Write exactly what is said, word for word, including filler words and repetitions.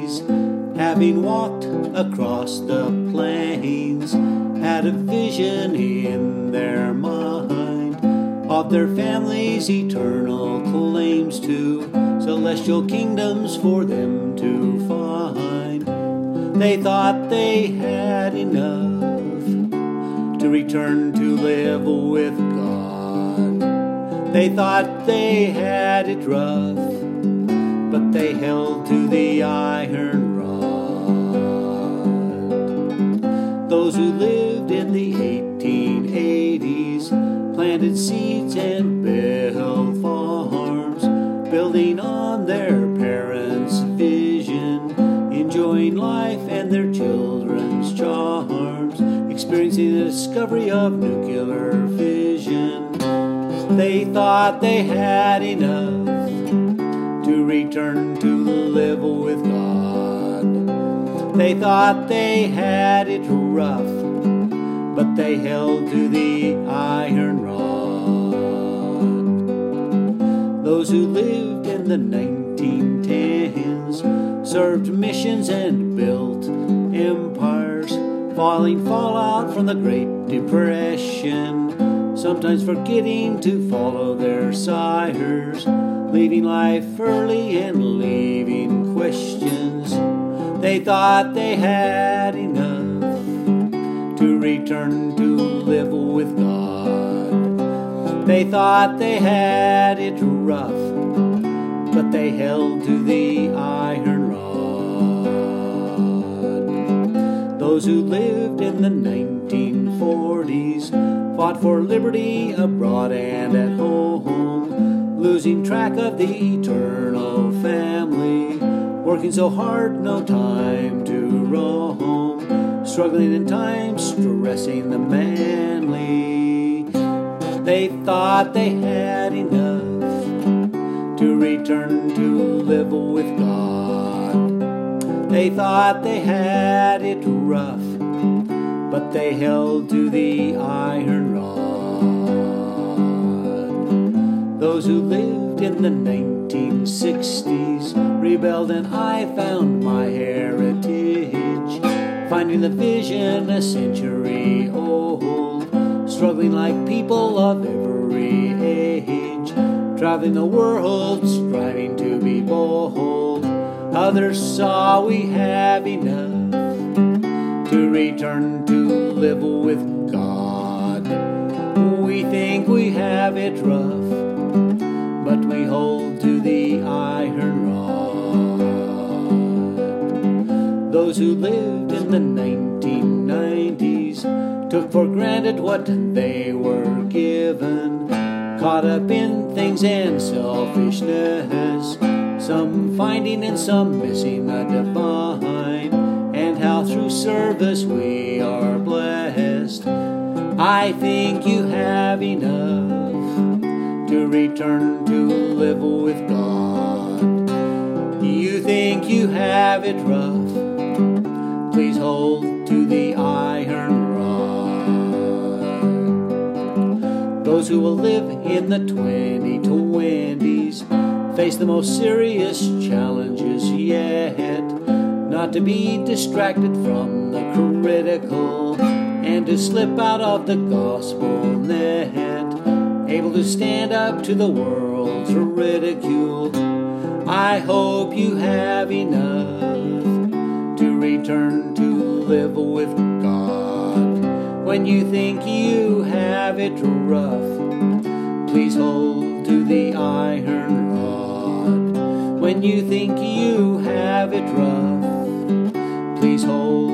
eighties, having walked across the plains, had a vision in their mind of their family's eternal claims to celestial kingdoms for them to find. They thought they had enough to return to live with God. They thought they had it rough, but they held to the iron rod. Those who lived in the eighteen eighties planted seeds and built farms, building on their parents' vision, enjoying life and their children's charms, experiencing the discovery of nuclear fission. They thought they had enough to return to live with God. They thought they had it rough, but they held to the iron rod. Those who lived in the nineteen tens served missions and built empires, falling fallout from the Great Depression, sometimes forgetting to follow their sires, leaving life early and leaving questions. They thought they had enough to return to live with God. They thought they had it rough, but they held to the iron rod. Those who lived in the nineteen forties fought for liberty abroad and at home, losing track of the eternal family, working so hard, no time to roam, struggling in time, stressing the manly. They thought they had enough to return to live with God. They thought they had it rough, but they held to the iron rod. Those who lived in the nineteen sixties rebelled, and I found my heritage, finding the vision a century old, struggling like people of every age, traveling the world, striving to be bold. Others saw we have enough to return to live with God. We think we have it rough, but we hold to the iron rod. Those who lived in the nineteen nineties took for granted what they were given, caught up in things and selfishness, some finding and some missing the divine, and how through service we are blessed. I think you have enough to return to live with God. You think you have it rough, please hold to the iron rod. Those who will live in the twenty twenties face the most serious challenges yet, not to be distracted from the critical and to slip out of the gospel net, able to stand up to the world's ridicule. I hope you have enough to return to live with God. When you think you have it rough, please hold to the iron rod. When you think you have it rough, please hold